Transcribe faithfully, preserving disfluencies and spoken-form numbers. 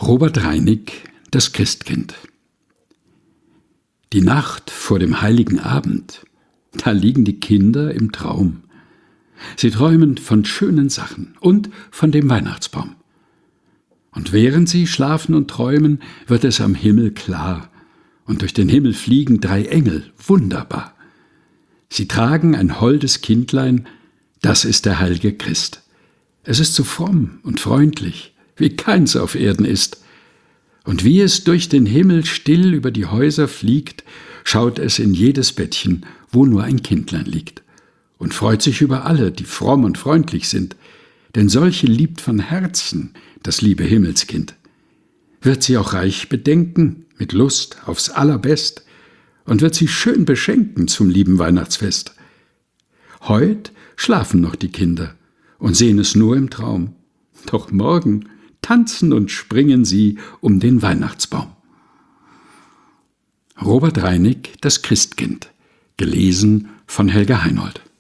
Robert Reinig, das Christkind. Die Nacht vor dem heiligen Abend, da liegen die Kinder im Traum. Sie träumen von schönen Sachen und von dem Weihnachtsbaum. Und während sie schlafen und träumen, wird es am Himmel klar, und durch den Himmel fliegen drei Engel, wunderbar. Sie tragen ein holdes Kindlein, das ist der heilige Christ. Es ist so fromm und freundlich, wie keins auf Erden ist. Und wie es durch den Himmel still über die Häuser fliegt, schaut es in jedes Bettchen, wo nur ein Kindlein liegt, und freut sich über alle, die fromm und freundlich sind, denn solche liebt von Herzen das liebe Himmelskind. Wird sie auch reich bedenken, mit Lust aufs Allerbest, und wird sie schön beschenken zum lieben Weihnachtsfest. Heut schlafen noch die Kinder und sehen es nur im Traum, doch morgen tanzen und springen sie um den Weihnachtsbaum. Robert Reinig, das Christkind, gelesen von Helga Heinold.